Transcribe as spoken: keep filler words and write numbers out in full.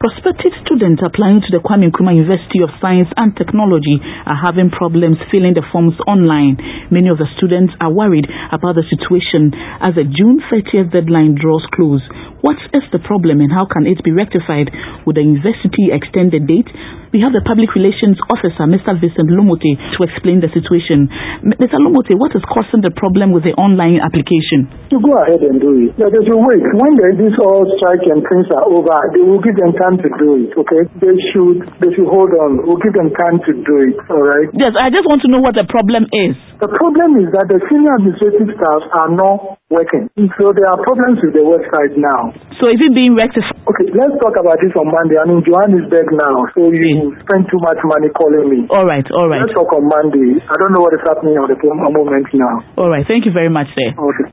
Prospective students applying to the Kwame Nkrumah University of Science and Technology are having problems filling the forms online. Many of the students are worried about the situation as the June thirtieth deadline draws close. What is the problem and how can it be rectified? Would the university extend the date? We have the Public Relations Officer, Mister Vincent Lumote, to explain the situation. Mister Lumote, what is causing the problem with the online application? You go ahead and do it. But they should wait. When they, this all strike and things are over, they will give them time to do it, okay? They should, they should hold on. We'll give them time to do it, all right? Yes, I just want to know what the problem is. The problem is that the senior administrative staff are not working. So there are problems with the website now. So is it being rectified? Okay, let's talk about this on Monday. I'm in Johannesburg now, so you okay. spend too much money calling me. All right, all right. Let's talk on Monday. I don't know what is happening at the moment now. All right, thank you very much, sir. Okay.